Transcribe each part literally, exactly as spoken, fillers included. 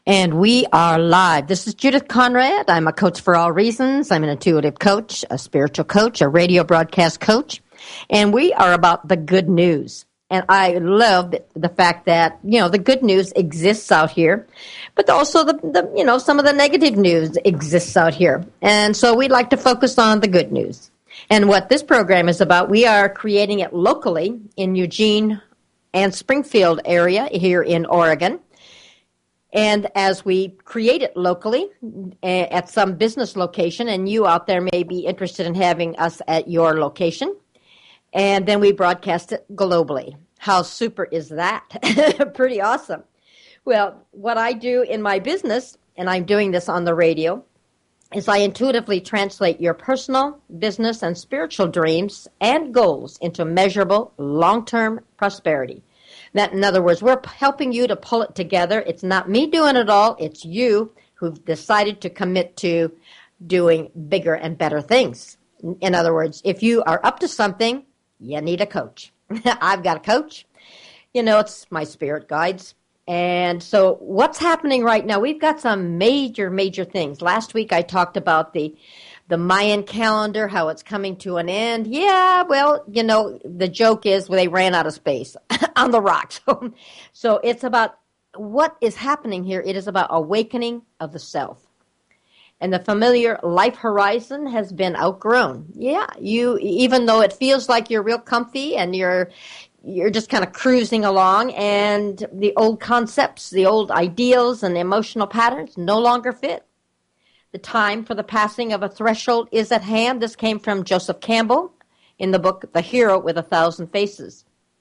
And we are live. This is Judith Conrad. I'm a coach for all reasons. I'm an intuitive coach, a spiritual coach, a radio broadcast coach. And we are about the good news. And I love the fact that, you know, the good news exists out here, but also the, the, you know, some of the negative news exists out here. And so we'd like to focus on the good news. And what this program is about, we are creating it locally in Eugene and Springfield area here in Oregon. And as we create it locally at some business location, and you out there may be interested in having us at your location, and then we broadcast it globally. How super is that? Pretty awesome. Well, what I do in my business, and I'm doing this on the radio, is I intuitively translate your personal, business, and spiritual dreams and goals into measurable, long-term prosperity. That, in other words, we're helping you to pull it together. It's not me doing it all. It's you who've decided to commit to doing bigger and better things. In other words, if you are up to something, you need a coach. I've got a coach. You know, it's my spirit guides. And so what's happening right now, we've got some major, major things. Last week I talked about the the Mayan calendar, how it's coming to an end. Yeah, well, you know, the joke is well, they ran out of space on the rocks. So it's about what is happening here. It is about awakening of the self. And the familiar life horizon has been outgrown. Yeah, you, even though it feels like you're real comfy and you're you're just kind of cruising along, and the old concepts, the old ideals and emotional patterns no longer fit. The time for the passing of a threshold is at hand. This came from Joseph Campbell in the book The Hero with a Thousand Faces.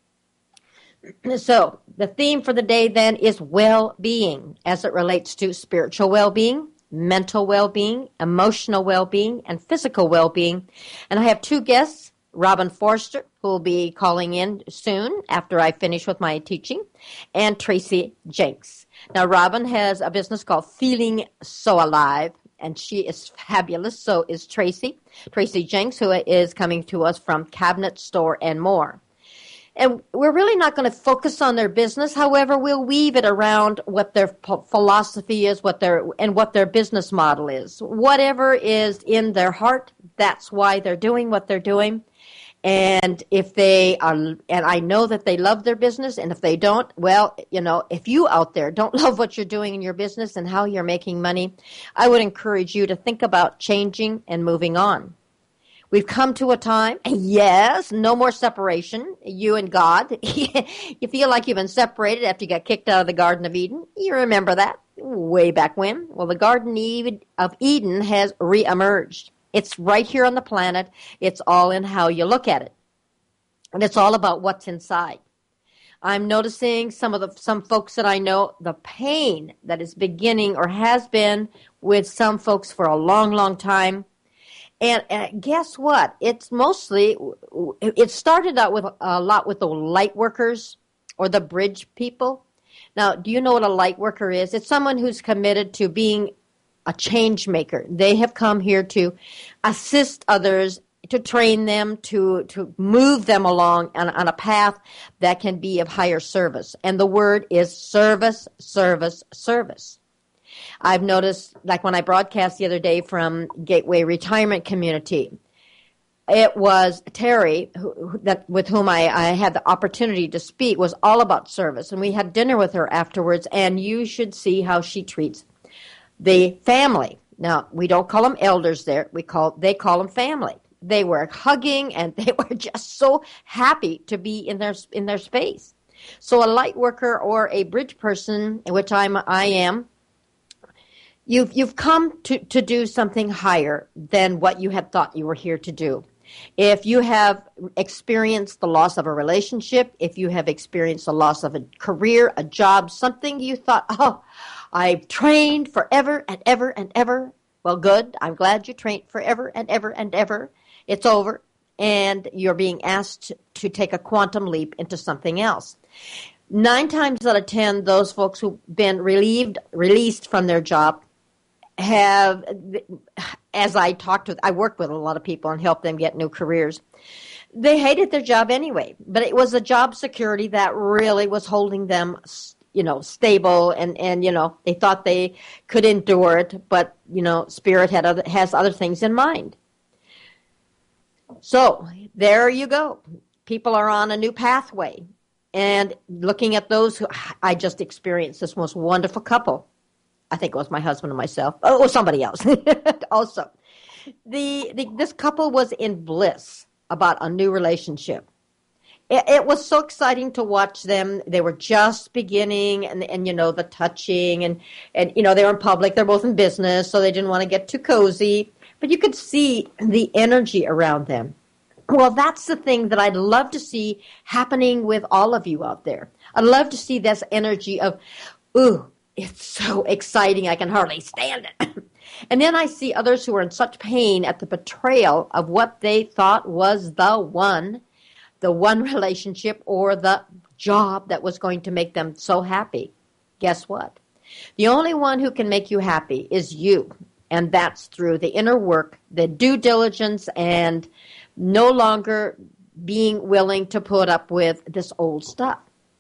So the theme for the day then is well-being as it relates to spiritual well-being, mental well-being, emotional well-being, and physical well-being. And I have two guests, Robin Forster, who will be calling in soon after I finish with my teaching, and Tracy Jenks. Now, Robin has a business called Feeling So Alive, and she is fabulous. So is Tracy. Tracy Jenks, who is coming to us from Cabinet Store and More. And we're really not going to focus on their business. However, we'll weave it around what their philosophy is, what their and what their business model is. Whatever is in their heart, that's why they're doing what they're doing. And if they are, and I know that they love their business, and if they don't, well, you know, if you out there don't love what you're doing in your business and how you're making money, I would encourage you to think about changing and moving on. We've come to a time, yes, no more separation, you and God. You feel like you've been separated after you got kicked out of the Garden of Eden. You remember that way back when? Well, the Garden of Eden has reemerged. It's right here on the planet. It's all in how you look at it. And it's all about what's inside. I'm noticing some of the some folks that I know, the pain that is beginning or has been with some folks for a long, long time. And uh, guess what? It's mostly, it started out with a lot with the light workers or the bridge people. Now, do you know what a light worker is? It's someone who's committed to being a change maker. They have come here to assist others, to train them, to, to move them along on, on a path that can be of higher service. And the word is service, service, service. I've noticed, like when I broadcast the other day from Gateway Retirement Community, it was Terry, who, that with whom I, I had the opportunity to speak, was all about service. And we had dinner with her afterwards, and you should see how she treats the family. Now, we don't call them elders there. We call they call them family. They were hugging, and they were just so happy to be in their in their space. So a light worker or a bridge person, which I'm I am, you've you've come to, to do something higher than what you had thought you were here to do. If you have experienced the loss of a relationship, if you have experienced the loss of a career, a job, something you thought, oh, I've trained forever and ever and ever. Well, good. I'm glad you trained forever and ever and ever. It's over, and you're being asked to take a quantum leap into something else. Nine times out of ten, those folks who've been relieved, released from their job have, as I talked with, I worked with a lot of people and helped them get new careers. They hated their job anyway, but it was a job security that really was holding them you know, stable, and, and, you know, they thought they could endure it, but, you know, Spirit had other, has other things in mind. So there you go. People are on a new pathway. And looking at those who, I just experienced this most wonderful couple. I think it was my husband and myself. Oh, or somebody else also. The, the this couple was in bliss about a new relationship. It, it was so exciting to watch them. They were just beginning, and, and you know, the touching, and, and, you know, they were in public. They're both in business, so they didn't want to get too cozy. But you could see the energy around them. Well, that's the thing that I'd love to see happening with all of you out there. I'd love to see this energy of, ooh, it's so exciting, I can hardly stand it. And then I see others who are in such pain at the betrayal of what they thought was the one, the one relationship or the job that was going to make them so happy. Guess what? The only one who can make you happy is you. And that's through the inner work, the due diligence, and no longer being willing to put up with this old stuff.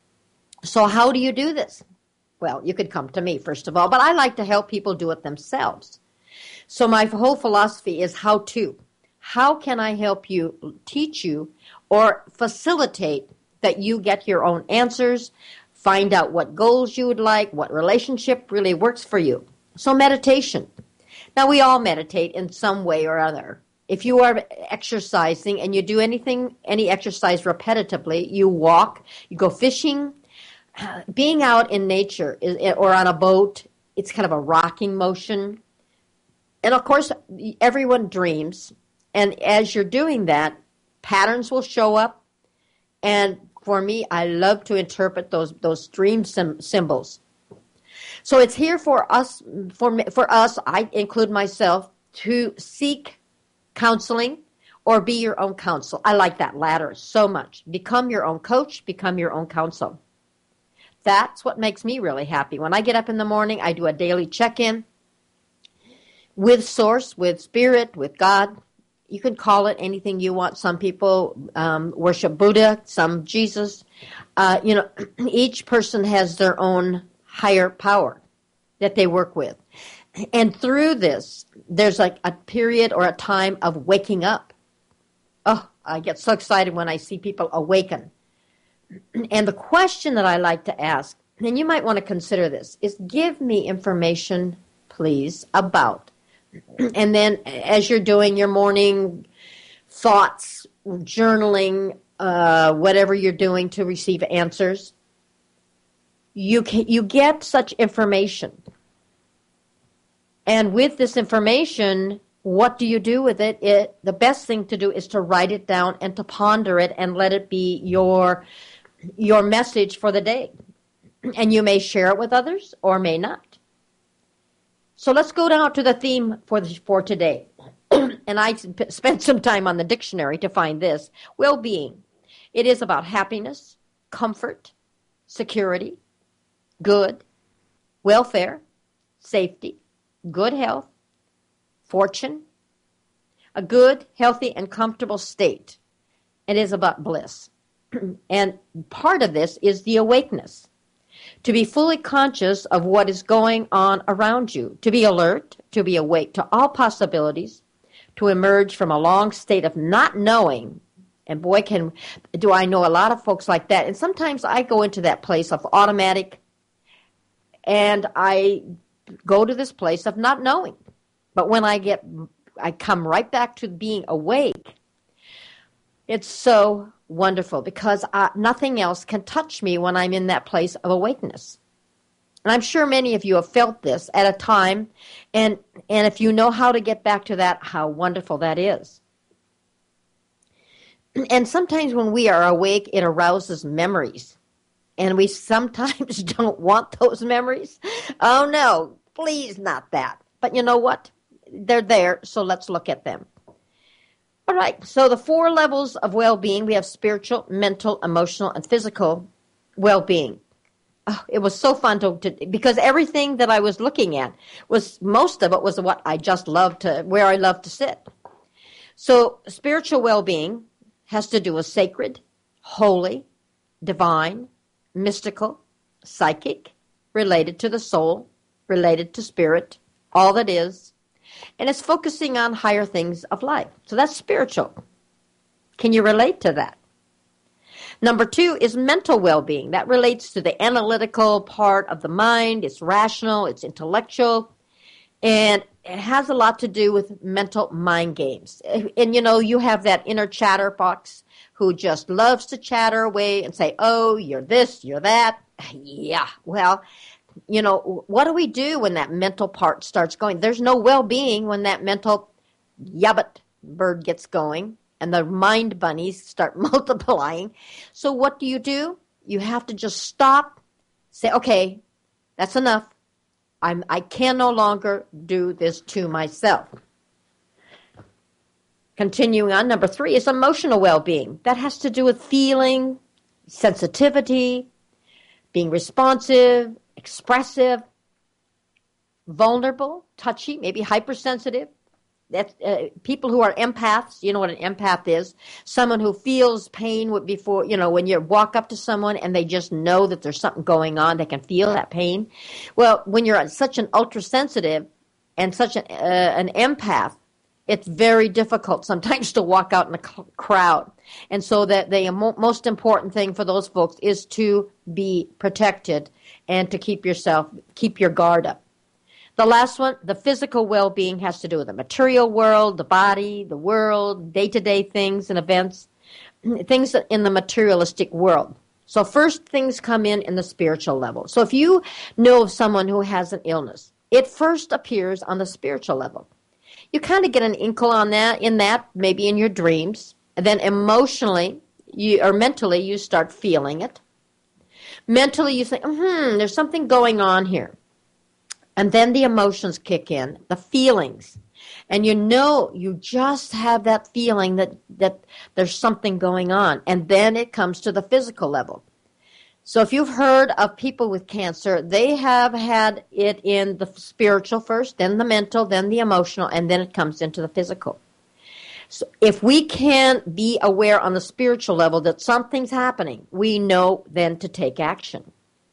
So how do you do this? Well, you could come to me, first of all, but I like to help people do it themselves. So my whole philosophy is how to. How can I help you, teach you, or facilitate that you get your own answers, find out what goals you would like, what relationship really works for you. So meditation. Now, we all meditate in some way or other. If you are exercising and you do anything, any exercise repetitively, you walk, you go fishing, being out in nature is, or on a boat, it's kind of a rocking motion. And of course, everyone dreams. And as you're doing that, patterns will show up. And for me, I love to interpret those, those dream sim- symbols. So it's here for us, for for us, I include myself, to seek counseling or be your own counsel. I like that latter so much. Become your own coach, become your own counsel. That's what makes me really happy. When I get up in the morning, I do a daily check-in with Source, with Spirit, with God. You can call it anything you want. Some people um, worship Buddha, some Jesus. Uh, you know, each person has their own higher power that they work with. And through this, there's like a period or a time of waking up. Oh, I get so excited when I see people awaken. And the question that I like to ask, and you might want to consider this, is give me information, please, about. And then as you're doing your morning thoughts, journaling, uh, whatever you're doing to receive answers, you can, you get such information. And with this information, what do you do with it? It? The best thing to do is to write it down and to ponder it and let it be your, your message for the day. And you may share it with others or may not. So let's go down to the theme for, the, for today. And I sp- spent some time on the dictionary to find this. Well-being. It is about happiness, comfort, security, good, welfare, safety, good health, fortune, a good, healthy, and comfortable state. It is about bliss. And part of this is the awakeness. To be fully conscious of what is going on around you. To be alert, to be awake to all possibilities, to emerge from a long state of not knowing. And boy, can do I know a lot of folks like that. And sometimes I go into that place of automatic, and I go to this place of not knowing. But when I get, I come right back to being awake. It's so wonderful because I, nothing else can touch me when I'm in that place of awakeness. And I'm sure many of you have felt this at a time. And, and if you know how to get back to that, how wonderful that is. And sometimes when we are awake, it arouses memories. And we sometimes don't want those memories. Oh, no, please not that. But you know what? They're there, so let's look at them. All right, so the four levels of well-being, we have spiritual, mental, emotional, and physical well-being. Oh, it was so fun to, to, because everything that I was looking at was, most of it was what I just loved to, where I love to sit. So spiritual well-being has to do with sacred, holy, divine, mystical, psychic, related to the soul, related to spirit, all that is. And it's focusing on higher things of life. So that's spiritual. Can you relate to that? Number two is mental well-being. That relates to the analytical part of the mind. It's rational, it's intellectual, and it has a lot to do with mental mind games. And, you know, you have that inner chatterbox who just loves to chatter away and say, oh, you're this, you're that. Yeah, well, you know, what do we do when that mental part starts going? There's no well-being when that mental yabbit bird gets going and the mind bunnies start multiplying. So what do you do? You have to just stop, say, okay, that's enough. I'm, I can no longer do this to myself. Continuing on, number three is emotional well-being. That has to do with feeling, sensitivity, being responsive, expressive, vulnerable, touchy, maybe hypersensitive. That's uh, people who are empaths. You know what an empath is? Someone who feels pain before, you know, when you walk up to someone and they just know that there's something going on, they can feel that pain. Well, when you're such an ultra-sensitive and such an, uh, an empath, it's very difficult sometimes to walk out in a crowd. And so that the most important thing for those folks is to be protected and to keep yourself, keep your guard up. The last one, the physical well-being, has to do with the material world, the body, the world, day-to-day things and events, things in the materialistic world. So first things come in in the spiritual level. So if you know of someone who has an illness, it first appears on the spiritual level. You kind of get an inkle on that, in that, maybe in your dreams. And then emotionally, you, or mentally, you start feeling it. Mentally, you think, hmm, there's something going on here. And then the emotions kick in, the feelings. And you know, you just have that feeling that, that there's something going on. And then it comes to the physical level. So if you've heard of people with cancer, they have had it in the spiritual first, then the mental, then the emotional, and then it comes into the physical. So if we can be aware on the spiritual level that something's happening, we know then to take action.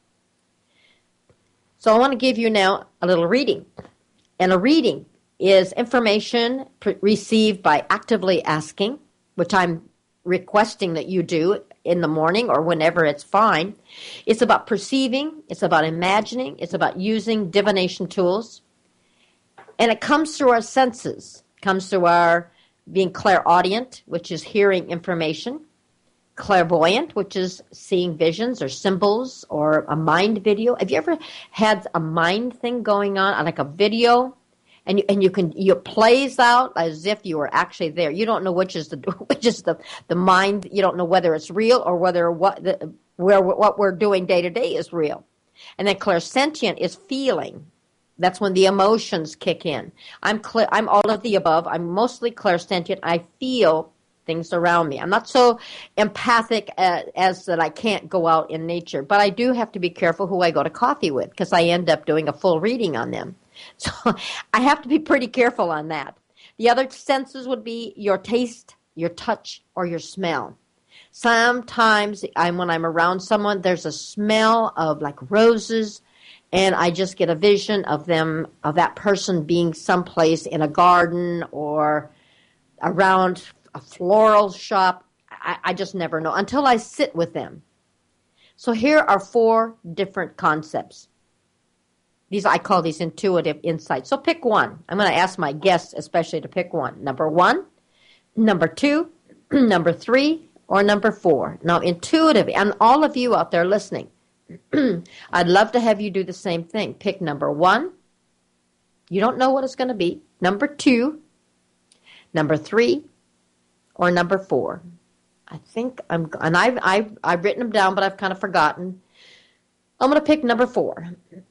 So I want to give you now a little reading. And a reading is information pre- received by actively asking, which I'm requesting that you do in the morning or whenever it's fine. It's about perceiving. It's about imagining. It's about using divination tools. And it comes through our senses. It comes through our being clairaudient, which is hearing information. Clairvoyant, which is seeing visions or symbols or a mind video. Have you ever had a mind thing going on, like a video, and you, and you can you plays out as if you were actually there? You don't know which is the which is the, the mind. You don't know whether it's real or whether what the, where what we're doing day to day is real. And then clairsentient is feeling. That's when the emotions kick in. I'm cl- I'm all of the above. I'm mostly clairsentient. I feel things around me. I'm not so empathic as, as that I can't go out in nature, but I do have to be careful who I go to coffee with because I end up doing a full reading on them. So I have to be pretty careful on that. The other senses would be your taste, your touch, or your smell. Sometimes I'm, when I'm around someone, there's a smell of like roses, and I just get a vision of them, of that person being someplace in a garden or around a floral shop. I, I just never know until I sit with them. So here are four different concepts. These I call these intuitive insights. So pick one. I'm going to ask my guests especially to pick one. Number one, number two, number three, or number four. Now intuitive, and all of you out there listening, I'd love to have you do the same thing. Pick number one. You don't know what it's going to be. Number two, number three, or number four. I think I'm, and I've, I've, I've written them down, but I've kind of forgotten. I'm going to pick number four.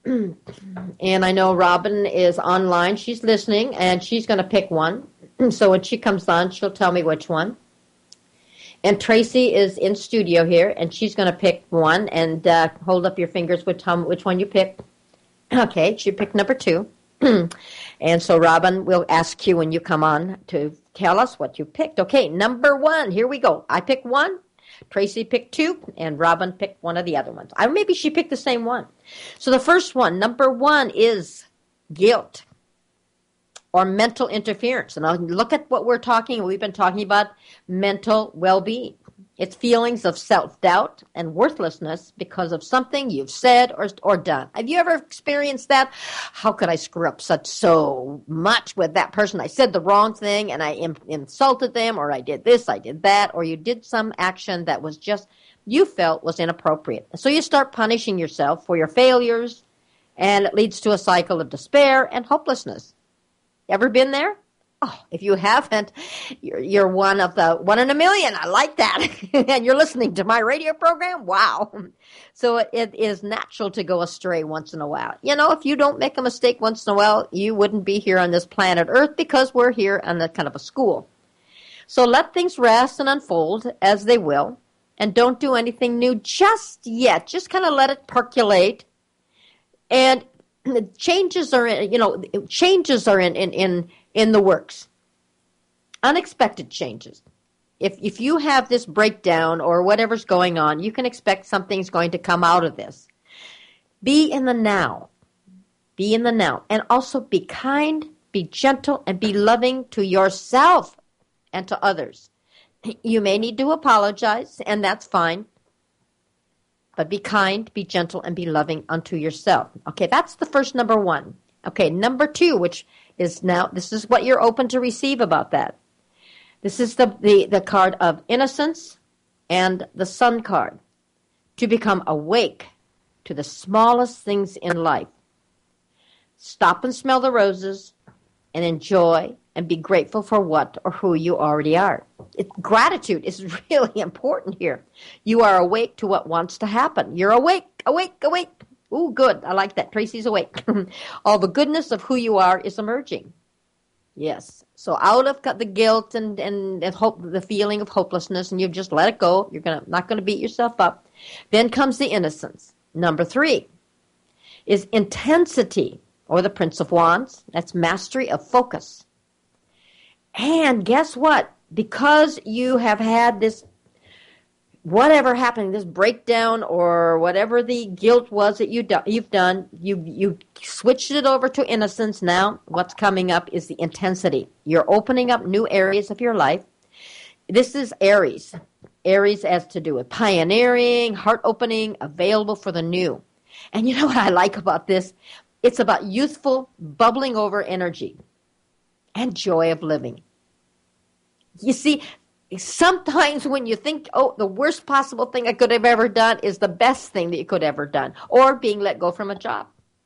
And I know Robin is online. She's listening, and she's going to pick one. So when she comes on, she'll tell me which one. And Tracy is in studio here, and she's going to pick one. And uh, hold up your fingers with Tom, which one you picked. Okay, she picked number two. And so, Robin, we'll ask you when you come on to tell us what you picked. Okay, number one. Here we go. I pick one. Tracy picked two, and Robin picked one of the other ones. Or maybe she picked the same one. So the first one, number one, is guilt or mental interference. And I'll look at what we're talking. We've been talking about mental well-being. It's feelings of self-doubt and worthlessness because of something you've said or or done. Have you ever experienced that? How could I screw up such so much with that person? I said the wrong thing and I im- insulted them, or I did this, I did that, or you did some action that was just, you felt was inappropriate. So you start punishing yourself for your failures, and it leads to a cycle of despair and hopelessness. Ever been there? Oh, if you haven't, you're, you're one of the one in a million. I like that. And you're listening to my radio program? Wow. So it, it is natural to go astray once in a while. You know, if you don't make a mistake once in a while, you wouldn't be here on this planet Earth, because we're here on a kind of a school. So let things rest and unfold as they will, and don't do anything new just yet. Just kind of let it percolate. And the changes are, in, you know, changes are in, in, in, in the works. Unexpected changes. If if you have this breakdown or whatever's going on, you can expect something's going to come out of this. Be in the now. Be in the now. And also be kind, be gentle, and be loving to yourself and to others. You may need to apologize, and that's fine. But be kind, be gentle, and be loving unto yourself. Okay, that's the first number one. Okay, number two, which is now, this is what you're open to receive about that. This is the, the, the card of innocence and the sun card. To become awake to the smallest things in life. Stop and smell the roses and enjoy and be grateful for what or who you already are. It, gratitude is really important here. You are awake to what wants to happen. You're awake, awake, awake. Ooh, good. I like that. Tracy's awake. All the goodness of who you are is emerging. Yes. So out of the guilt and, and, and hope, the feeling of hopelessness, and you just let it go. You're gonna not going to beat yourself up. Then comes the innocence. Number three is intensity, or the Prince of Wands. That's mastery of focus. And guess what? Because you have had this, whatever happened, this breakdown or whatever the guilt was that you do, you've done, you you switched it over to innocence. Now what's coming up is the intensity. You're opening up new areas of your life. This is Aries. Aries has to do with pioneering, heart opening, available for the new. And you know what I like about this? It's about youthful, bubbling over energy and joy of living. You see, sometimes when you think, oh, the worst possible thing I could have ever done is the best thing that you could have ever done, or being let go from a job.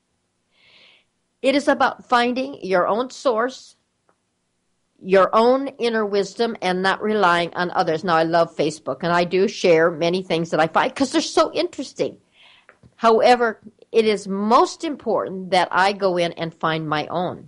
It is about finding your own source, your own inner wisdom, and not relying on others. Now, I love Facebook, and I do share many things that I find because they're so interesting. However, it is most important that I go in and find my own.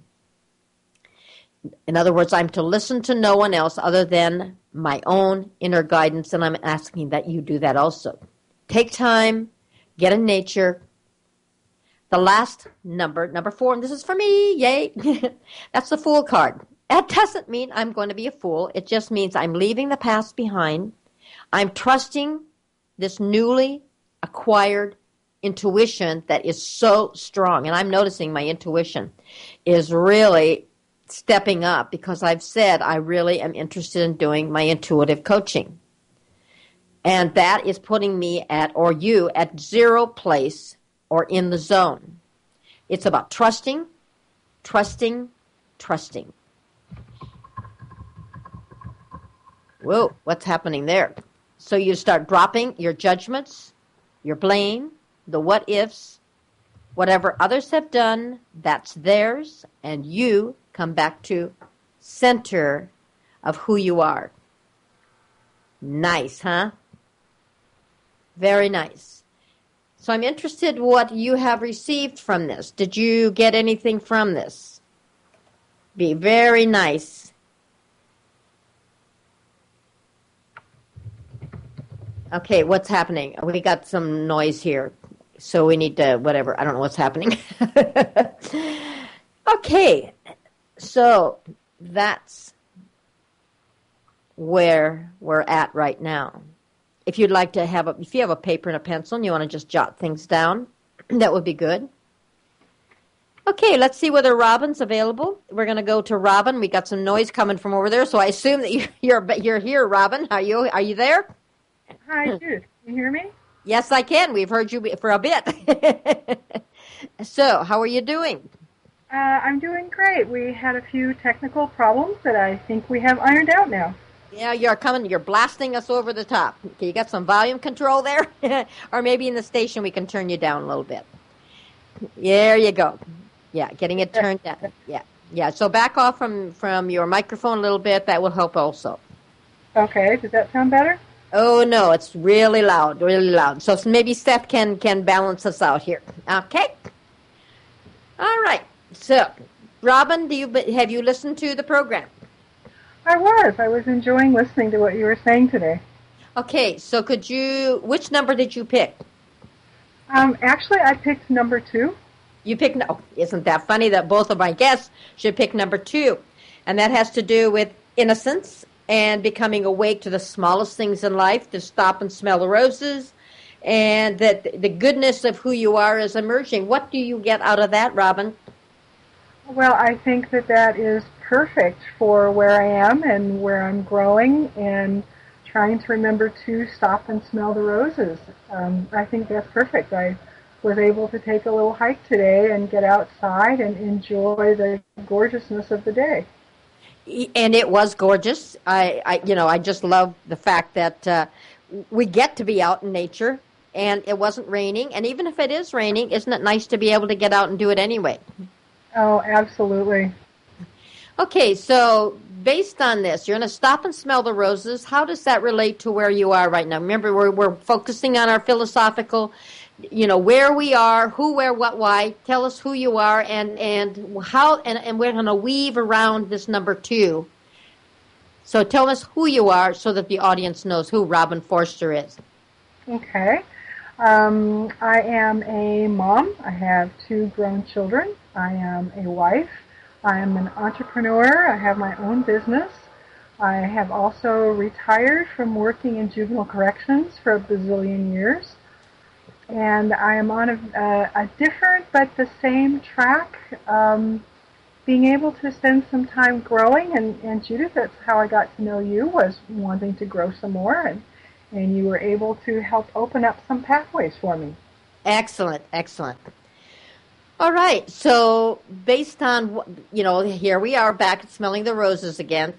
In other words, I'm to listen to no one else other than my own inner guidance, and I'm asking that you do that also. Take time, get in nature. The last number, number four, and this is for me, yay, that's the Fool card. That doesn't mean I'm going to be a fool. It just means I'm leaving the past behind. I'm trusting this newly acquired intuition that is so strong. And I'm noticing my intuition is really stepping up because I've said I really am interested in doing my intuitive coaching. And that is putting me at, or you, at zero place or in the zone. It's about trusting, trusting, trusting. Whoa, what's happening there? So you start dropping your judgments, your blame, the what-ifs, whatever others have done, that's theirs, and you come back to center of who you are. Nice, huh? Very nice. So I'm interested what you have received from this. Did you get anything from this? Be very nice. Okay, what's happening? We got some noise here. So we need to, whatever, I don't know what's happening. Okay, so that's where we're at right now. if you'd like to have a, if you have a paper and a pencil and you want to just jot things down, that would be good. Okay, let's see whether Robin's available. We're going to go to Robin. We got some noise coming from over there, so I assume that you're you're, you're here, Robin. Are you are you there? Hi, Judith. Can you hear me? Yes, I can. We've heard you for a bit. So, how are you doing? Uh, I'm doing great. We had a few technical problems that I think we have ironed out now. Yeah, you're coming. You're blasting us over the top. Okay, you got some volume control there, or maybe in the station we can turn you down a little bit. There you go. Yeah, getting it turned down. Yeah, yeah. So back off from, from your microphone a little bit. That will help also. Okay. Does that sound better? Oh no, it's really loud, really loud. So maybe Steph can can balance us out here. Okay. All right. So, Robin, do you have you listened to the program? I was. I was enjoying listening to what you were saying today. Okay. So, could you? Which number did you pick? Um, actually, I picked number two. You picked, no, isn't that funny that both of my guests should pick number two? And that has to do with innocence and becoming awake to the smallest things in life, to stop and smell the roses, and that the goodness of who you are is emerging. What do you get out of that, Robin? Well, I think that that is perfect for where I am and where I'm growing and trying to remember to stop and smell the roses. Um, I think that's perfect. I was able to take a little hike today and get outside and enjoy the gorgeousness of the day. And it was gorgeous. I, I you know, I just love the fact that uh, we get to be out in nature, and it wasn't raining. And even if it is raining, isn't it nice to be able to get out and do it anyway? Oh, absolutely. Okay, so based on this, you're going to stop and smell the roses. How does that relate to where you are right now? Remember, we're we're focusing on our philosophical, you know, where we are, who, where, what, why. Tell us who you are and, and how, and, and we're going to weave around this number two. So tell us who you are so that the audience knows who Robin Forster is. Okay. Um, I am a mom. I have two grown children. I am a wife. I am an entrepreneur. I have my own business. I have also retired from working in juvenile corrections for a bazillion years. And I am on a, a, a different but the same track, um, being able to spend some time growing. And, and Judith, that's how I got to know you, was wanting to grow some more. And, and you were able to help open up some pathways for me. Excellent, excellent. All right, so based on, you know, here we are back at smelling the roses again.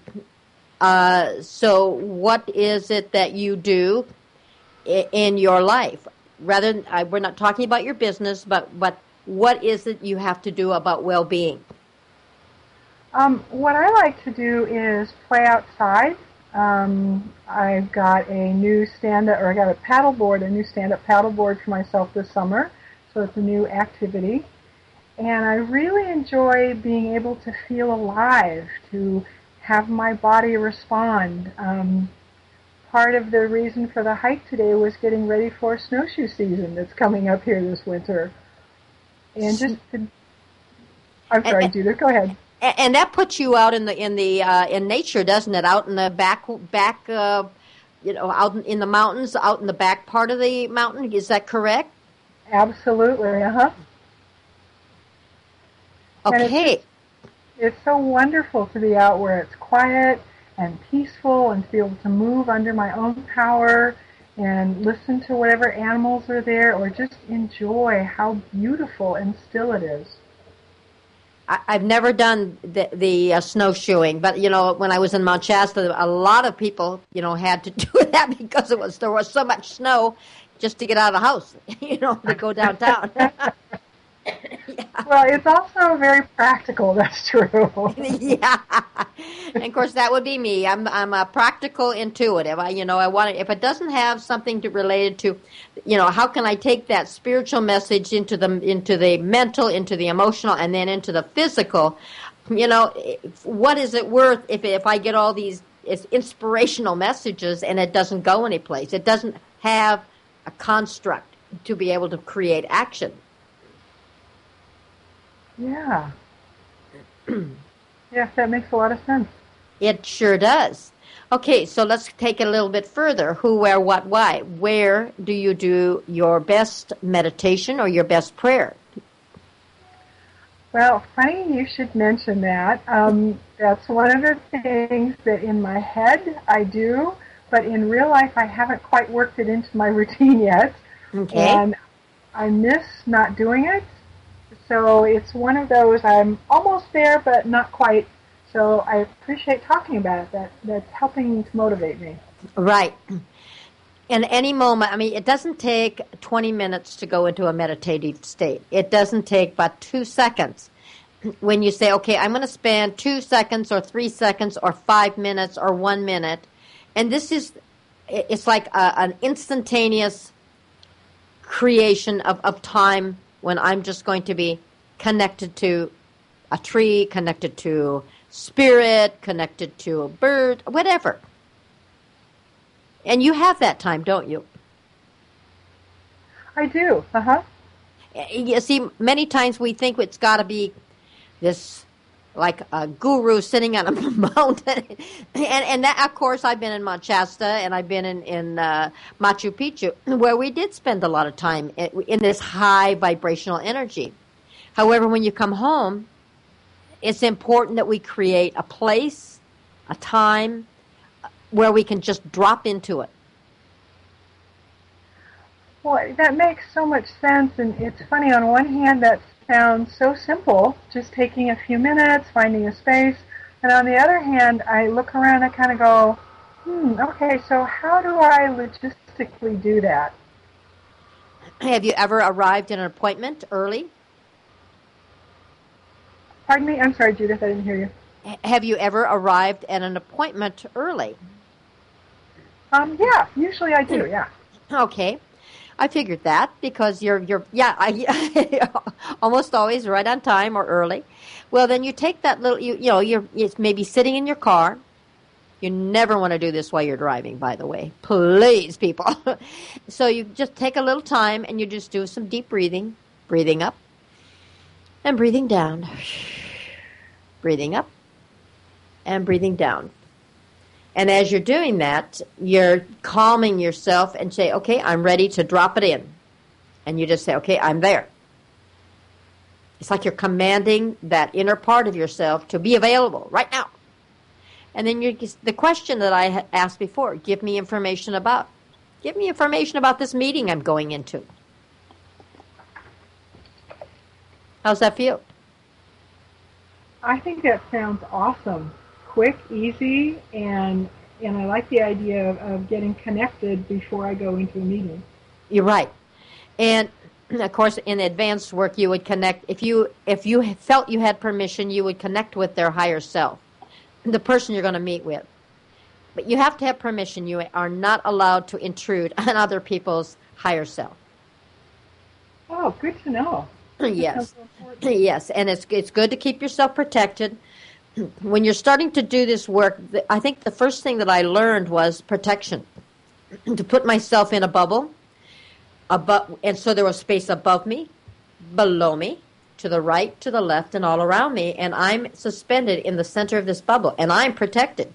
Uh, so what is it that you do in your life? Rather, we're not talking about your business, but, but what is it you have to do about well-being? Um, what I like to do is play outside. Um, I've got a new stand-up, or I got a paddleboard, a new stand-up paddleboard for myself this summer, so it's a new activity. And I really enjoy being able to feel alive, to have my body respond. Um, part of the reason for the hike today was getting ready for snowshoe season that's coming up here this winter. And just, to, I'm sorry, and, Judith, go ahead. And that puts you out in the in the uh, in nature, doesn't it? Out in the back back, uh, you know, out in the mountains, out in the back part of the mountain. Is that correct? Absolutely. Uh huh. Okay. It's, it's so wonderful to be out where it's quiet and peaceful and to be able to move under my own power and listen to whatever animals are there or just enjoy how beautiful and still it is. I, I've never done the, the uh, snowshoeing, but, you know, when I was in Mount Shasta, a lot of people, you know, had to do that because it was there was so much snow just to get out of the house, you know, to go downtown. Yeah. Well, it's also very practical. That's true. Yeah, and of course that would be me. I'm I'm a practical intuitive. I you know I want it, if it doesn't have something to related to, you know, how can I take that spiritual message into the into the mental, into the emotional, and then into the physical? You know, what is it worth if if I get all these it's inspirational messages and it doesn't go anyplace? It doesn't have a construct to be able to create action. Yeah. Yes, that makes a lot of sense. It sure does. Okay, so let's take it a little bit further. Who, where, what, why? Where do you do your best meditation or your best prayer? Well, funny you should mention that. Um, that's one of the things that in my head I do, but in real life I haven't quite worked it into my routine yet. Okay. And I miss not doing it. So it's one of those, I'm almost there, but not quite. So I appreciate talking about it. That, that's helping to motivate me. Right. In any moment, I mean, it doesn't take twenty minutes to go into a meditative state. It doesn't take but two seconds. When you say, okay, I'm going to spend two seconds or three seconds or five minutes or one minute. And this is, it's like a, an instantaneous creation of, of time when I'm just going to be connected to a tree, connected to spirit, connected to a bird, whatever. And you have that time, don't you? I do. Uh-huh. You see, many times we think it's got to be this, like a guru sitting on a mountain. and and that, of course, I've been in Mount Shasta and I've been in, in uh, Machu Picchu, where we did spend a lot of time in, in this high vibrational energy. However, when you come home, it's important that we create a place, a time, where we can just drop into it. Well, that makes so much sense, and it's funny, on one hand that sounds so simple, just taking a few minutes, finding a space, and on the other hand, I look around and I kind of go, hmm, okay, so how do I logistically do that? Have you ever arrived at an appointment early? Pardon me? I'm sorry, Judith, I didn't hear you. Have you ever arrived at an appointment early? Um, yeah, usually I do, yeah. Okay. I figured that because you're, you're yeah, I, almost always right on time or early. Well, then you take that little, you, you know, you're it's maybe sitting in your car. You never want to do this while you're driving, by the way. Please, people. So you just take a little time and you just do some deep breathing, breathing up and breathing down, breathing up and breathing down. And as you're doing that, you're calming yourself and say, okay, I'm ready to drop it in. And you just say, okay, I'm there. It's like you're commanding that inner part of yourself to be available right now. And then you, the question that I asked before, give me information about. Give me information about this meeting I'm going into. How's that feel? I think that sounds awesome. Quick, easy, and and I like the idea of, of getting connected before I go into a meeting. You're right. And of course, in advanced work, you would connect, if you if you felt you had permission, you would connect with their higher self, the person you're going to meet with. But you have to have permission. You are not allowed to intrude on other people's higher self. Oh, good to know. Yes. Yes, and it's it's good to keep yourself protected. When you're starting to do this work, I think the first thing that I learned was protection. To put myself in a bubble, above, and so there was space above me, below me, to the right, to the left, and all around me, and I'm suspended in the center of this bubble, and I'm protected.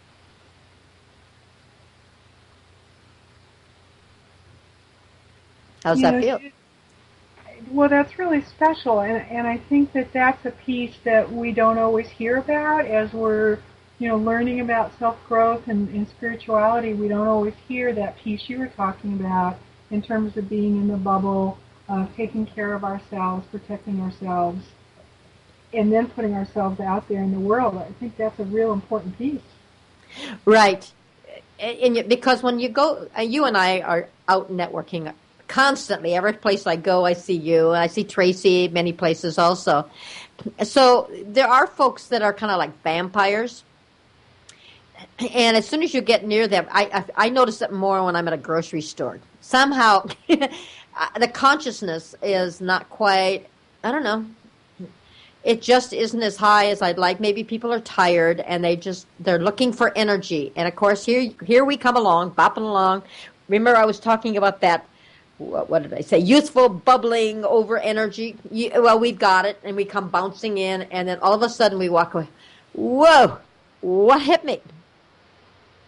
How's you that know, feel? Well, that's really special, and and I think that that's a piece that we don't always hear about as we're, you know, learning about self-growth and, and spirituality. We don't always hear that piece you were talking about in terms of being in the bubble, uh, taking care of ourselves, protecting ourselves, and then putting ourselves out there in the world. I think that's a real important piece. Right, and, and because when you go, you and I are out networking constantly. Every place I go, I see you. I see Tracy many places also. So there are folks that are kind of like vampires. And as soon as you get near them, I, I, I notice it more when I'm at a grocery store. Somehow the consciousness is not quite, I don't know, it just isn't as high as I'd like. Maybe people are tired and they just, they're looking for energy. And of course, here, here we come along, bopping along. Remember I was talking about that, what did I say, youthful, bubbling over energy. You, well, we've got it, and we come bouncing in, and then all of a sudden we walk away. Whoa, what hit me?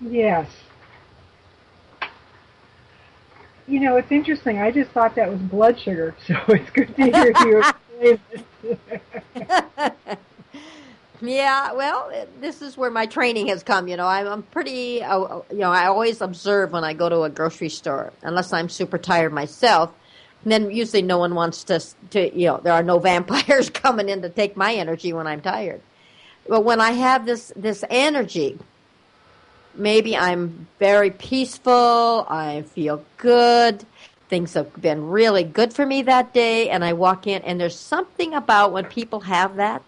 Yes. You know, it's interesting. I just thought that was blood sugar, so it's good to hear you explain it. Yeah, well, it- this is where my training has come. You know, I'm, I'm pretty, uh, you know, I always observe when I go to a grocery store, unless I'm super tired myself. And then usually no one wants to, to, you know, there are no vampires coming in to take my energy when I'm tired. But when I have this, this energy, maybe I'm very peaceful, I feel good, things have been really good for me that day, and I walk in, and there's something about when people have that.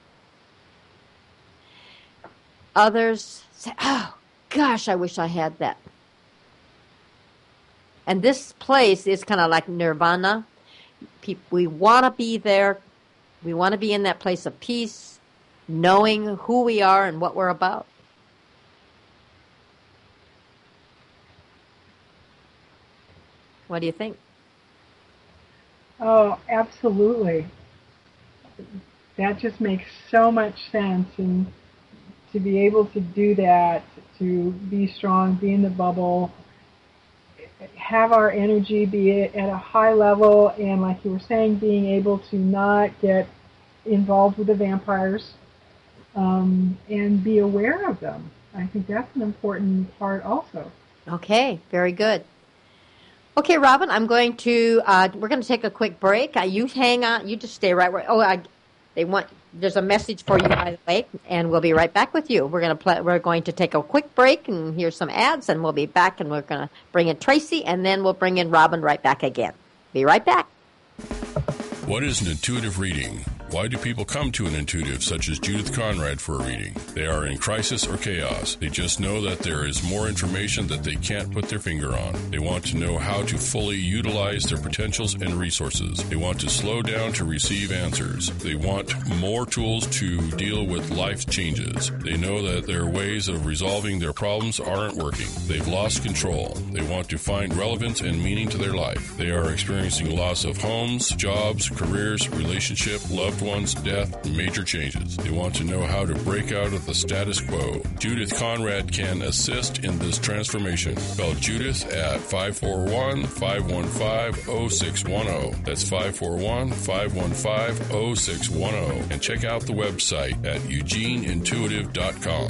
Others say, oh, gosh, I wish I had that. And this place is kind of like nirvana. We want to be there. We want to be in that place of peace, knowing who we are and what we're about. What do you think? Oh, absolutely. That just makes so much sense. And to be able to do that, to be strong, be in the bubble, have our energy be at a high level, and like you were saying, being able to not get involved with the vampires, um, and be aware of them. I think that's an important part also. Okay, very good. Okay, Robin, I'm going to, uh, we're going to take a quick break. Uh, you hang on, you just stay right where, oh, I, they want, there's a message for you, by the way, and we'll be right back with you. We're going to play, we're going to take a quick break and hear some ads, and we'll be back, and we're going to bring in Tracy, and then we'll bring in Robin right back again. Be right back. What is an intuitive reading? Why do people come to an intuitive such as Judith Conrad for a reading? They are in crisis or chaos. They just know that there is more information that they can't put their finger on. They want to know how to fully utilize their potentials and resources. They want to slow down to receive answers. They want more tools to deal with life changes. They know that their ways of resolving their problems aren't working. They've lost control. They want to find relevance and meaning to their life. They are experiencing loss of homes, jobs, careers, relationship, loved ones, death, major changes. They want to know how to break out of the status quo. Judith Conrad can assist in this transformation. Call Judith at five four one, five one five, zero six one zero. That's five four one, five one five, zero six one zero. And check out the website at eugene intuitive dot com.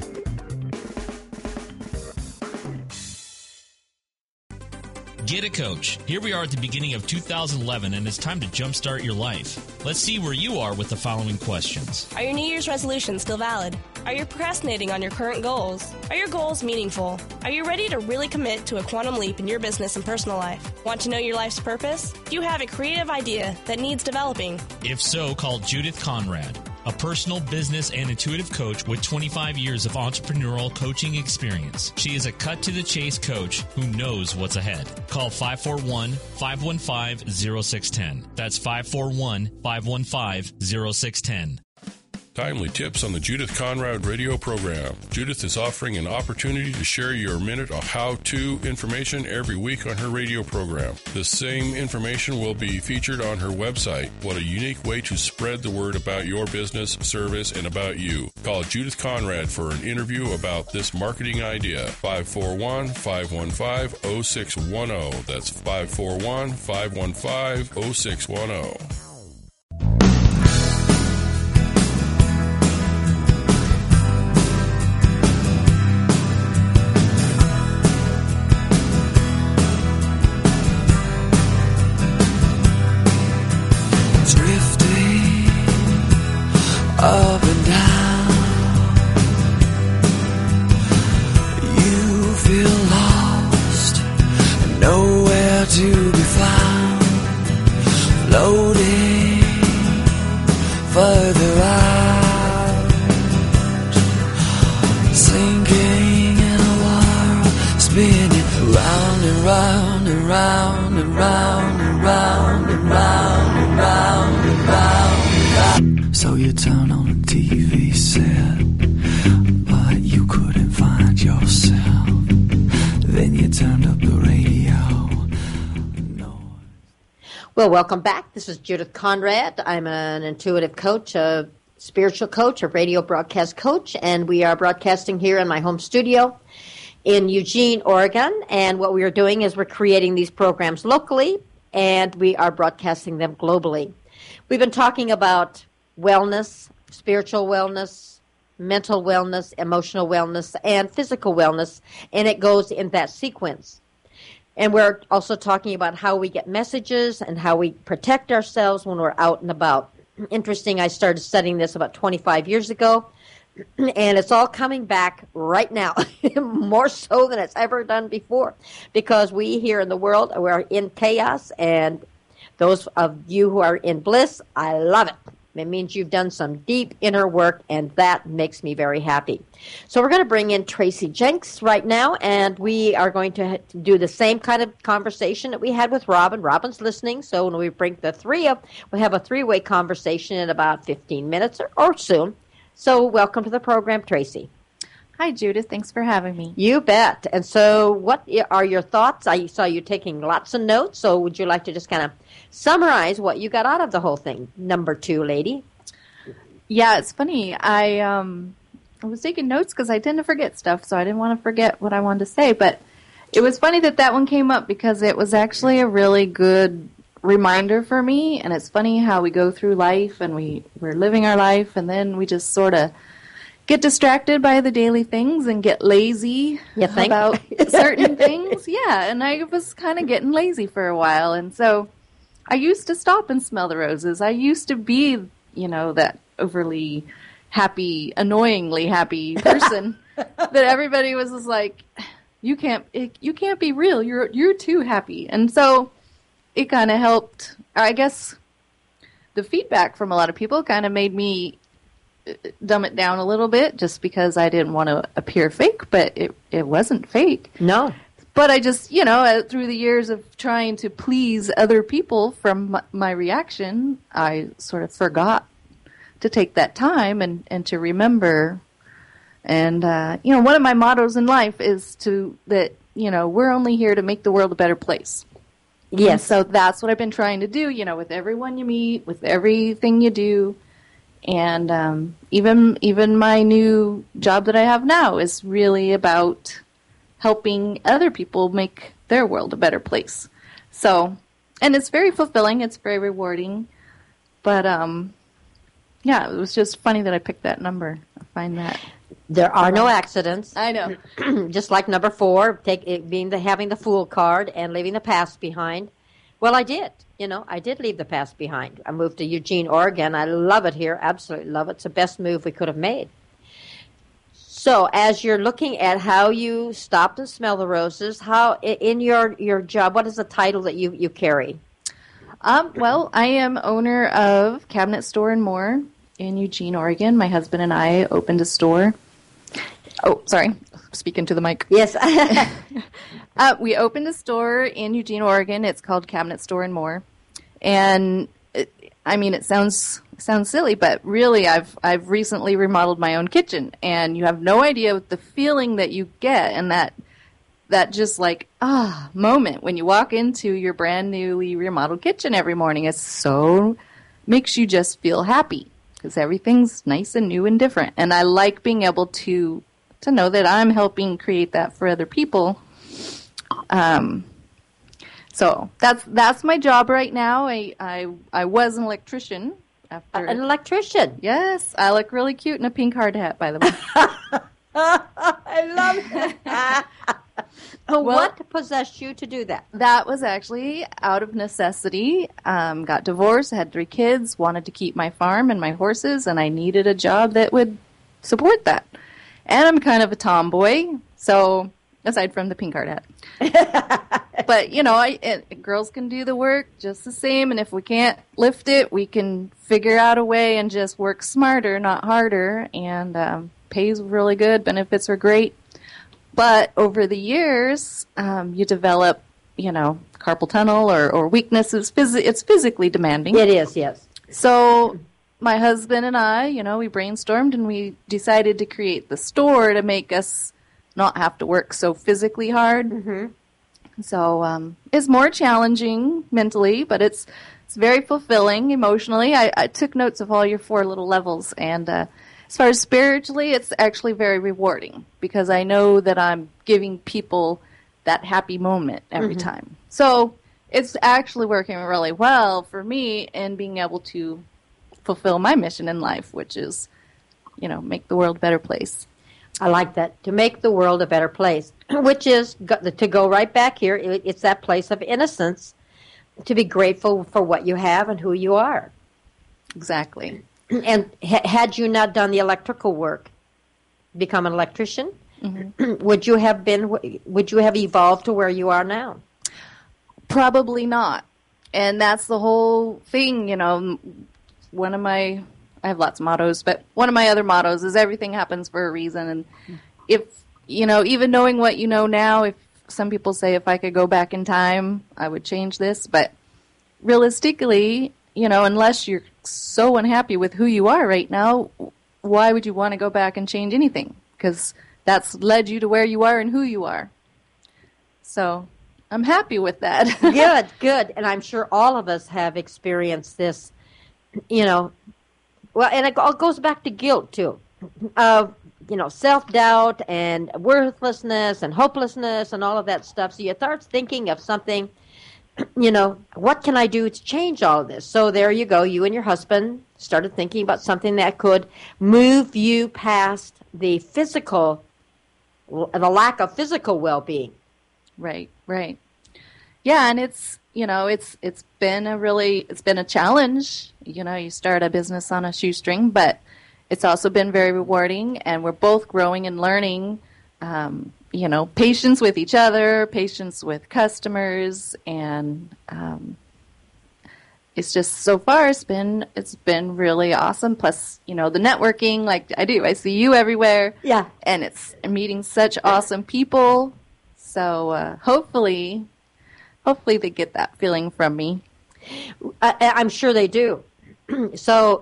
Get a coach. Here we are at the beginning of two thousand eleven, and it's time to jumpstart your life. Let's see where you are with the following questions. Are your New Year's resolutions still valid? Are you procrastinating on your current goals? Are your goals meaningful? Are you ready to really commit to a quantum leap in your business and personal life? Want to know your life's purpose? Do you have a creative idea that needs developing? If so, call Judith Conrad, a personal, business, and intuitive coach with twenty-five years of entrepreneurial coaching experience. She is a cut-to-the-chase coach who knows what's ahead. Call five four one, five one five, zero six one zero. That's five four one, five one five, zero six one zero. Timely tips on the Judith Conrad radio program. Judith is offering an opportunity to share your minute of how-to information every week on her radio program. The same information will be featured on her website. What a unique way to spread the word about your business, service, and about you. Call Judith Conrad for an interview about this marketing idea. five four one, five one five, zero six one zero. That's five four one, five one five, zero six one zero. Up and down, you feel lost, nowhere to be found, floating further out, sinking in a world, spinning round and round and round and round and round and round and round and round. So you turn on a T V set, but you couldn't find yourself. Then you turned up the radio. No. Well, welcome back. This is Judith Conrad. I'm an intuitive coach, a spiritual coach, a radio broadcast coach, and we are broadcasting here in my home studio. in Eugene, Oregon. And what we are doing is we're creating these programs locally, and we are broadcasting them globally. We've been talking about wellness, spiritual wellness, mental wellness, emotional wellness, and physical wellness, and it goes in that sequence. And we're also talking about how we get messages and how we protect ourselves when we're out and about. Interesting, I started studying this about twenty-five years ago, and it's all coming back right now, more so than it's ever done before, because we here in the world, we're in chaos, and those of you who are in bliss, I love it. It means you've done some deep inner work, and that makes me very happy. So we're going to bring in Tracy Jenks right now, and we are going to do the same kind of conversation that we had with Robin. Robin's listening, so when we bring the three up, we'll have a three-way conversation in about fifteen minutes or, or soon. So welcome to the program, Tracy. Hi, Judith. Thanks for having me. You bet. And so what are your thoughts? I saw you taking lots of notes, so would you like to just kind of summarize what you got out of the whole thing, number two lady? Yeah, it's funny. I um, I was taking notes because I tend to forget stuff, so I didn't want to forget what I wanted to say. But it was funny that that one came up because it was actually a really good reminder for me. And it's funny how we go through life and we, we're living our life, and then we just sort of get distracted by the daily things and get lazy about certain things. Yeah, and I was kind of getting lazy for a while. And so I used to stop and smell the roses. I used to be, you know, that overly happy, annoyingly happy person that everybody was just like, you can't, it, you can't be real. You're, you're too happy. And so it kind of helped. I guess the feedback from a lot of people kind of made me dumb it down a little bit, just because I didn't want to appear fake, but it, it wasn't fake. No. But I just, you know, through the years of trying to please other people from my, my reaction, I sort of forgot to take that time and, and to remember. And, uh, you know, one of my mottos in life is to, that, you know, we're only here to make the world a better place. Yes. And so that's what I've been trying to do, you know, with everyone you meet, with everything you do. And um, even even my new job that I have now is really about helping other people make their world a better place. So, and it's very fulfilling. It's very rewarding. But, um, yeah, it was just funny that I picked that number. I find that. There are no accidents. I know. Just like number four, take it being the having the fool card and leaving the past behind. Well, I did. You know, I did leave the past behind. I moved to Eugene, Oregon. I love it here. Absolutely love it. It's the best move we could have made. So as you're looking at how you stop and smell the roses, how in your, your job, what is the title that you, you carry? Um, well, I am owner of Cabinet Store and More in Eugene, Oregon. My husband and I opened a store. Oh, sorry. Speaking to the mic. Yes. uh, we opened a store in Eugene, Oregon. It's called Cabinet Store and More. And it, I mean, it sounds sounds silly, but really, I've I've recently remodeled my own kitchen, and you have no idea the feeling that you get, and that that just like ah moment when you walk into your brand newly remodeled kitchen every morning. It's so makes you just feel happy because everything's nice and new and different. And I like being able to to know that I'm helping create that for other people. Um. So that's that's my job right now. I I, I was an electrician. After An electrician? Yes. I look really cute in a pink hard hat, by the way. I love it. well, what possessed you to do that? That was actually out of necessity. Um, got divorced, had three kids, wanted to keep my farm and my horses, and I needed a job that would support that. And I'm kind of a tomboy, so aside from the pink hard hat. But, you know, I, it, girls can do the work just the same, and if we can't lift it, we can figure out a way and just work smarter, not harder, and um, pays really good, benefits are great. But over the years, um, you develop, you know, carpal tunnel or, or weaknesses. Phys- it's physically demanding. It is, yes. So my husband and I, you know, we brainstormed, and we decided to create the store to make us not have to work so physically hard. Mm-hmm. So um, it's more challenging mentally, but it's it's very fulfilling emotionally. I, I took notes of all your four little levels, and uh, as far as spiritually, it's actually very rewarding because I know that I'm giving people that happy moment every mm-hmm. time. So it's actually working really well for me in being able to fulfill my mission in life, which is, you know, make the world a better place. I like that, to make the world a better place, which is, to go right back here, it's that place of innocence, to be grateful for what you have and who you are. Exactly. And ha- had you not done the electrical work, become an electrician, mm-hmm. would you have been, would you have evolved to where you are now? Probably not. And that's the whole thing, you know, one of my, I have lots of mottos, but one of my other mottos is everything happens for a reason. And if, you know, even knowing what you know now, if some people say if I could go back in time, I would change this. But realistically, you know, unless you're so unhappy with who you are right now, why would you want to go back and change anything? Because that's led you to where you are and who you are. So I'm happy with that. Good, good. And I'm sure all of us have experienced this, you know. Well, and it all goes back to guilt, too. Uh, you know, self-doubt and worthlessness and hopelessness and all of that stuff. So you start thinking of something, you know, what can I do to change all of this? So there you go. You and your husband started thinking about something that could move you past the physical, the lack of physical well-being. Right, right. Yeah, and it's, you know, it's it's been a really, it's been a challenge. You know, you start a business on a shoestring, but it's also been very rewarding, and we're both growing and learning, um, you know, patience with each other, patience with customers, and um, it's just, so far, it's been, it's been really awesome. Plus, you know, the networking, like I do, I see you everywhere. Yeah. And it's meeting such awesome people. So uh, hopefully, hopefully they get that feeling from me. I, I'm sure they do. So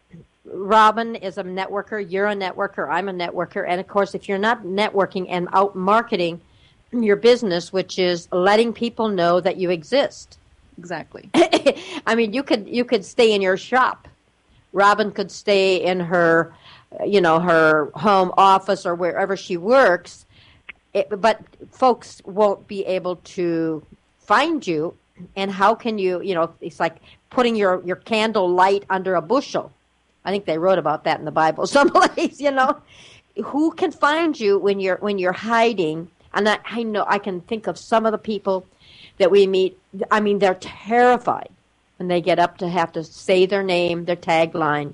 Robin is a networker. You're a networker. I'm a networker. And, of course, if you're not networking and out marketing your business, which is letting people know that you exist. Exactly. I mean, you could you could stay in your shop. Robin could stay in her, you know, her home office or wherever she works. It, but folks won't be able to find you, and how can you, you know, it's like putting your, your candle light under a bushel. I think they wrote about that in the Bible someplace, you know. Who can find you when you're when you're hiding? And I, I know I can think of some of the people that we meet. I mean, they're terrified when they get up to have to say their name, their tagline.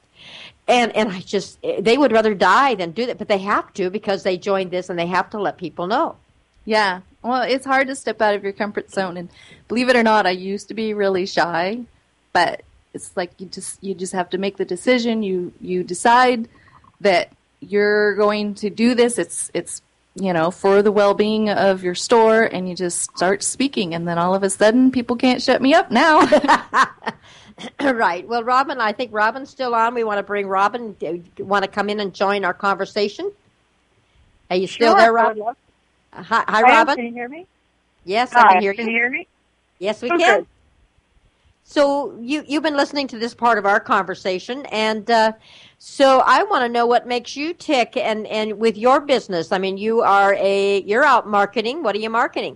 And and I just, they would rather die than do that, but they have to because they joined this and they have to let people know. Yeah. Well, it's hard to step out of your comfort zone. And believe it or not, I used to be really shy, but it's like you just you just have to make the decision. You you decide that you're going to do this. It's it's you know, for the well-being of your store, and you just start speaking, and then all of a sudden people can't shut me up now. Right. Well, Robin, I think Robin's still on. We want to bring Robin. Do you want to come in and join our conversation? Are you still sure, there, Robin? Uh, hi, hi Robin. Can you hear me? Yes, hi, I can hear you. Can you hear me? Yes, we oh, can. Good. So you, you've been listening to this part of our conversation, and uh, so I want to know what makes you tick and, and with your business. I mean, you are a, you're out marketing. What are you marketing?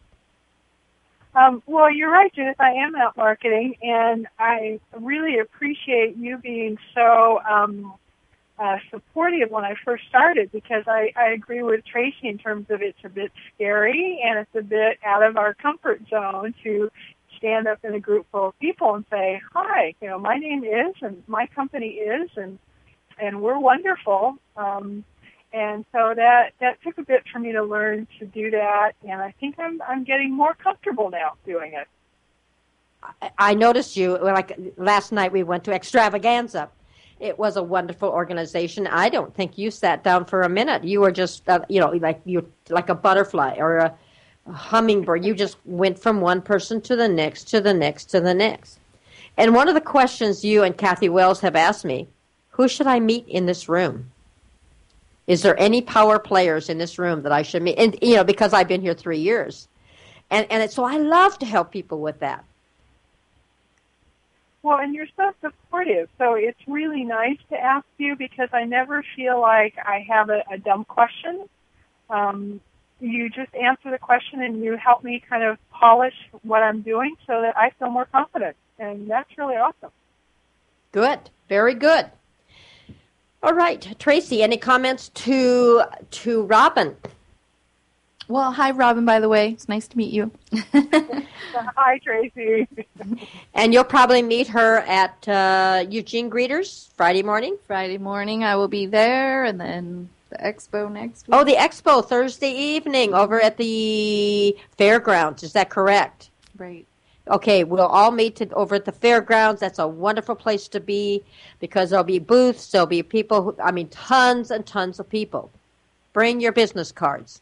Um, well, you're right, Judith. I am out marketing, and I really appreciate you being so um, uh, supportive when I first started, because I, I agree with Tracy in terms of it's a bit scary and it's a bit out of our comfort zone to stand up in a group full of people and say, hi, you know, my name is and my company is, and and we're wonderful. Um, And so that, that took a bit for me to learn to do that, and I think I'm I'm getting more comfortable now doing it. I noticed you, like last night we went to Extravaganza. It was a wonderful organization. I don't think you sat down for a minute. You were just, uh, you know, like you like a butterfly or a, a hummingbird. You just went from one person to the next, to the next, to the next. And one of the questions you and Kathy Wells have asked me, who should I meet in this room? Is there any power players in this room that I should meet? And, you know, because I've been here three years. And and it, so I love to help people with that. Well, and you're so supportive, so it's really nice to ask you because I never feel like I have a, a dumb question. Um, you just answer the question and you help me kind of polish what I'm doing so that I feel more confident, and that's really awesome. Good. Very good. All right. Tracy, any comments to to Robin? Well, hi, Robin, by the way. It's nice to meet you. Hi, Tracy. And you'll probably meet her at uh, Eugene Greeters Friday morning? Friday morning I will be there, and then the expo next week. Oh, the expo Thursday evening over at the fairgrounds. Is that correct? Right. Okay, we'll all meet to, over at the fairgrounds. That's a wonderful place to be because there'll be booths, there'll be people, who, I mean, tons and tons of people. Bring your business cards.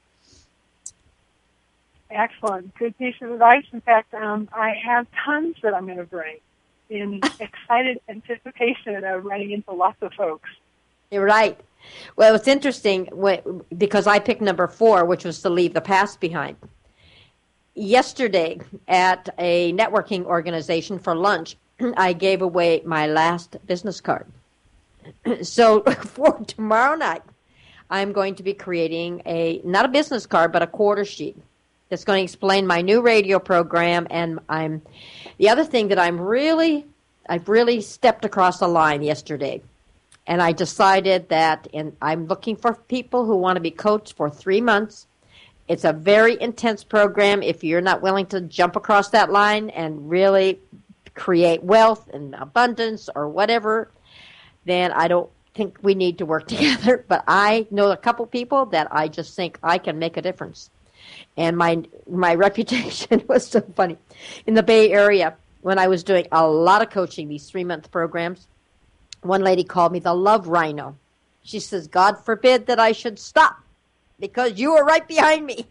Excellent. Good piece of advice. In fact, um, I have tons that I'm going to bring in excited anticipation of running into lots of folks. You're right. Well, it's interesting because I picked number four, which was to leave the past behind. Yesterday at a networking organization for lunch, I gave away my last business card. So for tomorrow night, I'm going to be creating a, not a business card, but a quarter sheet that's going to explain my new radio program. And I'm, the other thing that I'm really, I've really stepped across the line yesterday. And I decided that, and I'm looking for people who want to be coached for three months. It's a very intense program. If you're not willing to jump across that line and really create wealth and abundance or whatever, then I don't think we need to work together. But I know a couple people that I just think I can make a difference. And my my reputation was so funny. In the Bay Area, when I was doing a lot of coaching, these three-month programs, one lady called me the love rhino. She says, God forbid that I should stop because you were right behind me.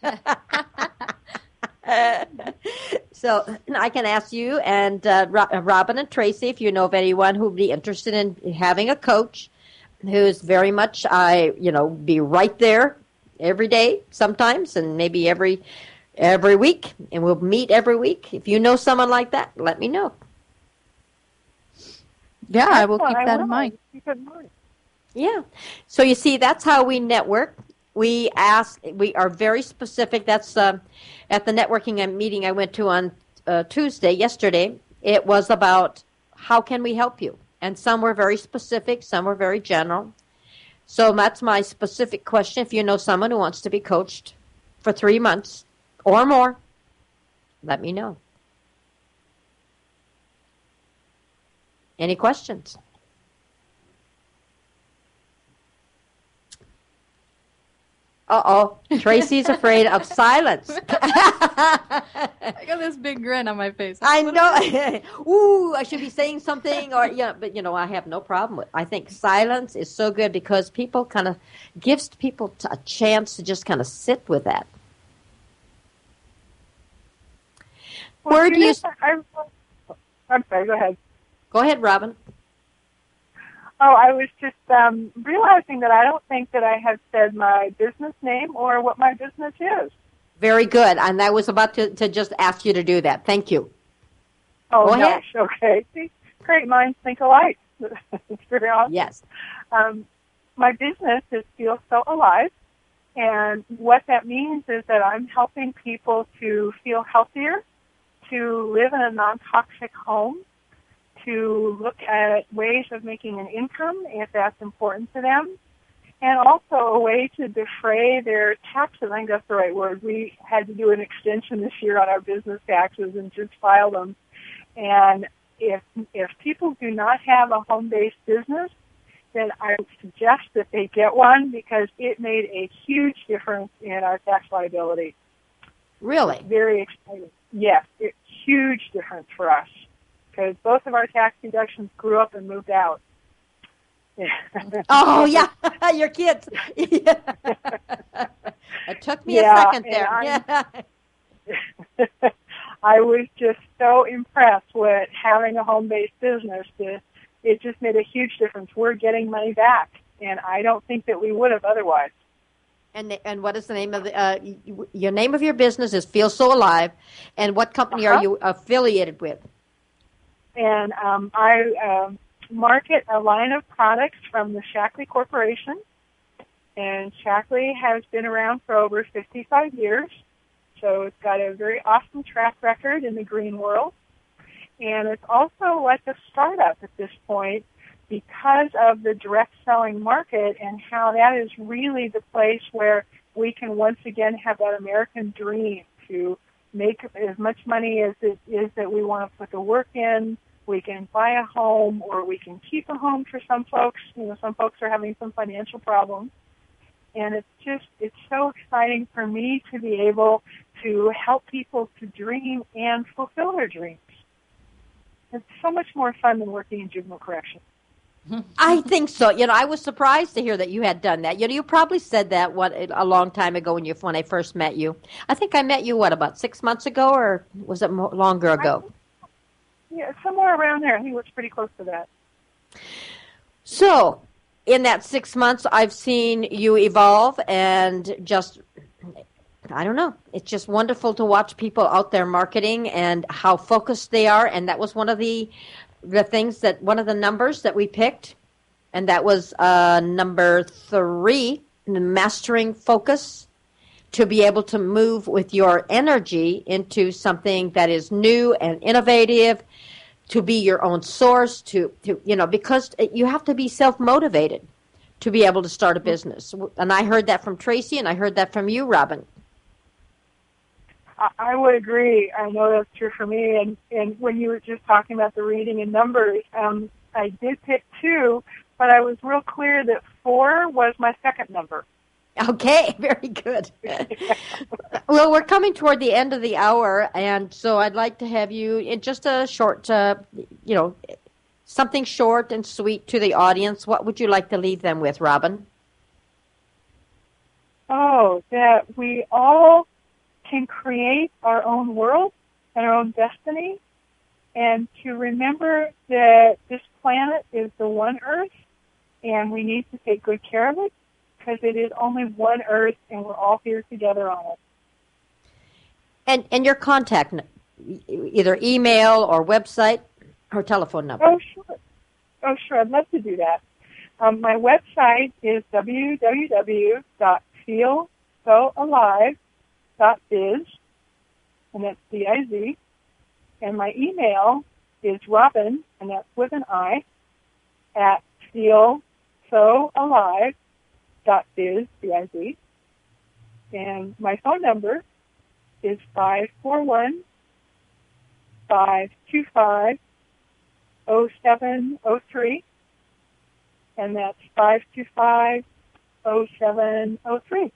So I can ask you and uh, Robin and Tracy if you know of anyone who would be interested in having a coach who's very much, I, you know, be right there every day sometimes and maybe every every week. And we'll meet every week. If you know someone like that, let me know. Yeah, I will keep I that will. in mind. Keep it in mind. Yeah. So you see, that's how we network. We ask, we are very specific. That's uh, at the networking meeting I went to on uh, Tuesday, yesterday. It was about how can we help you? And some were very specific, some were very general. So that's my specific question. If you know someone who wants to be coached for three months or more, let me know. Any questions? Uh-oh. Tracy's afraid of silence. I got this big grin on my face. I know. Ooh, I should be saying something. Or yeah, but, you know, I have no problem with it. I think silence is so good because people kind of gives people a chance to just kind of sit with that. Well, Where do you... I, I'm sorry, go ahead. Go ahead, Robin. Oh, I was just um, realizing that I don't think that I have said my business name or what my business is. Very good. And I was about to, to just ask you to do that. Thank you. Oh, Go gosh. ahead. Okay. See, great minds think alike. It's very awesome. Yes. Um, my business is Feel So Alive. And what that means is that I'm helping people to feel healthier, to live in a non-toxic home, to look at ways of making an income if that's important to them, and also a way to defray their taxes. I think that's the right word. We had to do an extension this year on our business taxes and just file them. And if if people do not have a home-based business, then I would suggest that they get one because it made a huge difference in our tax liability. Really? Very exciting. Yes, it's a huge difference for us. Because both of our tax deductions grew up and moved out. Yeah. Oh, yeah, your kids. Yeah. It took me yeah, a second there. Yeah. I was just so impressed with having a home-based business. To, it just made a huge difference. We're getting money back, and I don't think that we would have otherwise. And and what is the name of the, uh, your name of your business is Feel So Alive, and what company Uh-huh. are you affiliated with? And um, I um, market a line of products from the Shaklee Corporation. And Shaklee has been around for over fifty-five years. So it's got a very awesome track record in the green world. And it's also like a startup at this point because of the direct selling market and how that is really the place where we can once again have that American dream to make as much money as it is that we want to put the work in. We can buy a home, or we can keep a home for some folks. You know, some folks are having some financial problems. And it's just, it's so exciting for me to be able to help people to dream and fulfill their dreams. It's so much more fun than working in juvenile correction. I think so. You know, I was surprised to hear that you had done that. You know, you probably said that what a long time ago when you when I first met you. I think I met you, what, about six months ago, or was it more, longer ago? I, yeah, somewhere around there. I think it was pretty close to that. So, in that six months, I've seen you evolve and just, I don't know, it's just wonderful to watch people out there marketing and how focused they are. And that was one of the the things that, one of the numbers that we picked, and that was uh, number three, mastering focus, to be able to move with your energy into something that is new and innovative, to be your own source, to, to you know, because you have to be self-motivated to be able to start a business. And I heard that from Tracy, and I heard that from you, Robin. I would agree. I know that's true for me. And, and when you were just talking about the reading and numbers, um, I did pick two, but I was real clear that four was my second number. Okay, very good. Well, we're coming toward the end of the hour, and so I'd like to have you in just a short, uh, you know, something short and sweet to the audience. What would you like to leave them with, Robin? Oh, that we all can create our own world and our own destiny, and to remember that this planet is the one Earth, and we need to take good care of it because it is only one Earth, and we're all here together on it. And and your contact, either email or website or telephone number. Oh, sure. Oh, sure. I'd love to do that. Um, my website is w w w dot feel so alive dot biz, and that's B I Z, and my email is Robin, and that's with an I, at feel so alive dot biz, B I Z, and my phone number is five four one, five two five, oh seven oh three, and that's five two five, oh seven oh three.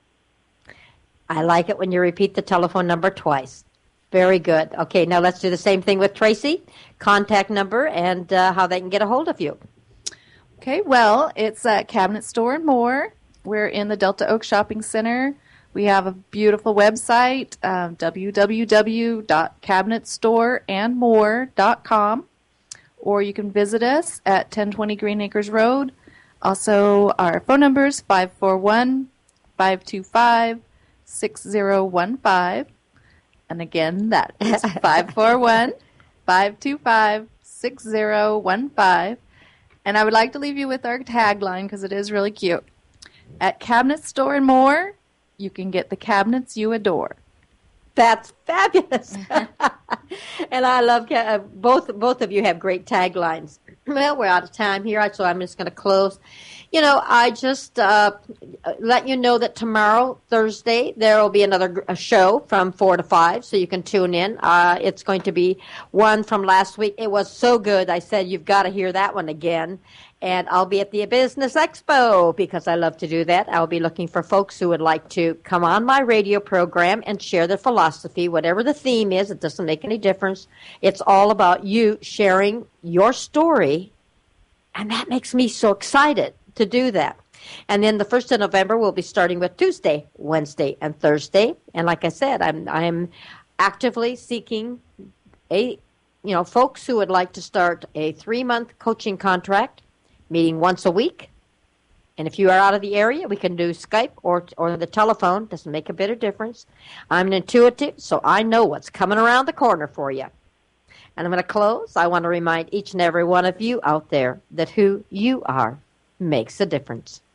I like it when you repeat the telephone number twice. Very good. Okay, now let's do the same thing with Tracy. Contact number and uh, how they can get a hold of you. Okay, well, it's a Cabinet Store and More. We're in the Delta Oak Shopping Center. We have a beautiful website, um, w w w dot cabinet store and more dot com, or you can visit us at ten twenty Green Acres Road. Also, our phone number is five four one, five two five, six zero one five, and again that is five four one, five two five, six zero one five. And I would like to leave you with our tagline because it is really cute. At Cabinet Store and More, you can get the cabinets you adore. That's fabulous. And I love uh, both both of you have great taglines. Well, we're out of time here, so I'm just going to close. You know, I just uh, let you know that tomorrow, Thursday, there will be another a show from four to five, so you can tune in. Uh, it's going to be one from last week. It was so good. I said, you've got to hear that one again. And I'll be at the Business Expo because I love to do that. I'll be looking for folks who would like to come on my radio program and share their philosophy, whatever the theme is. It doesn't make any difference. It's all about you sharing your story, and that makes me so excited to do that. And then the first of November, we'll be starting with Tuesday, Wednesday, and Thursday. And like I said, I'm I'm actively seeking a you know folks who would like to start a three-month coaching contract, meeting once a week. And if you are out of the area, we can do Skype or or the telephone. Doesn't make a bit of difference. I'm an intuitive, so I know what's coming around the corner for you. And I'm going to close. I want to remind each and every one of you out there that who you are makes a difference.